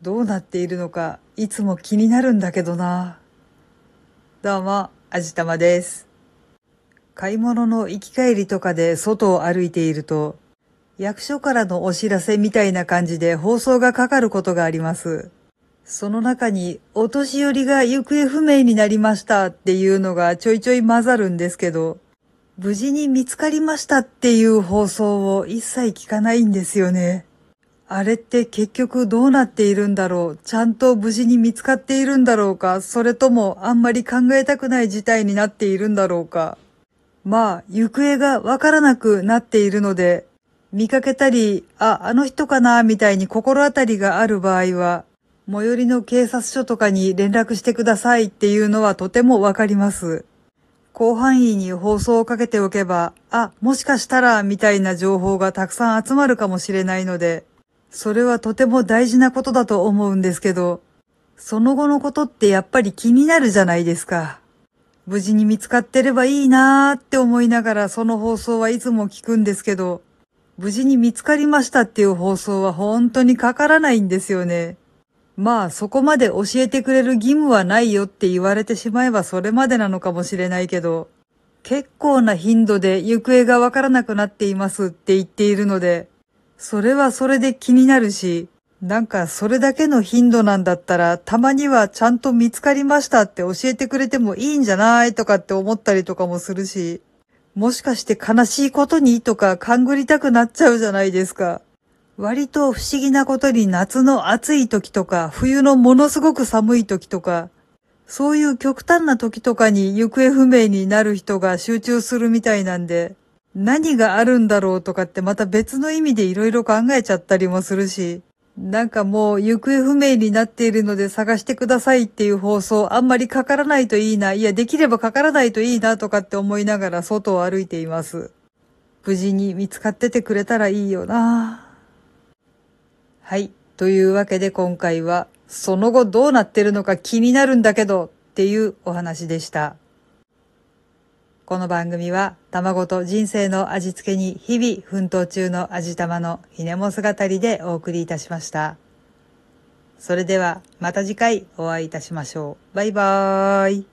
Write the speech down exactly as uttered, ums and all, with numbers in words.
どうなっているのかいつも気になるんだけどな。どうも、あじたまです。買い物の行き帰りとかで外を歩いていると、役所からのお知らせみたいな感じで放送がかかることがあります。その中にお年寄りが行方不明になりましたっていうのがちょいちょい混ざるんですけど、無事に見つかりましたっていう放送を一切聞かないんですよね。あれって結局どうなっているんだろう、ちゃんと無事に見つかっているんだろうか、それともあんまり考えたくない事態になっているんだろうか。まあ、行方がわからなくなっているので、見かけたり、あ、あの人かな、みたいに心当たりがある場合は、最寄りの警察署とかに連絡してくださいっていうのはとてもわかります。広範囲に放送をかけておけば、あ、もしかしたら、みたいな情報がたくさん集まるかもしれないので、それはとても大事なことだと思うんですけど、その後のことってやっぱり気になるじゃないですか。無事に見つかってればいいなーって思いながらその放送はいつも聞くんですけど、無事に見つかりましたっていう放送は本当にかからないんですよね。まあそこまで教えてくれる義務はないよって言われてしまえばそれまでなのかもしれないけど、結構な頻度で行方がわからなくなっていますって言っているので、それはそれで気になるし、なんかそれだけの頻度なんだったら、たまにはちゃんと見つかりましたって教えてくれてもいいんじゃないとかって思ったりとかもするし、もしかして悲しいことにとか勘ぐりたくなっちゃうじゃないですか。割と不思議なことに夏の暑い時とか、冬のものすごく寒い時とか、そういう極端な時とかに行方不明になる人が集中するみたいなんで、何があるんだろうとかってまた別の意味でいろいろ考えちゃったりもするし、なんかもう行方不明になっているので探してくださいっていう放送あんまりかからないといいな、いやできればかからないといいなとかって思いながら外を歩いています。無事に見つかっててくれたらいいよな。はい。というわけで今回はその後どうなってるのか気になるんだけどっていうお話でした。この番組は卵と人生の味付けに日々奮闘中の味玉のひねも姿りでお送りいたしました。それではまた次回お会いいたしましょう。バイバーイ。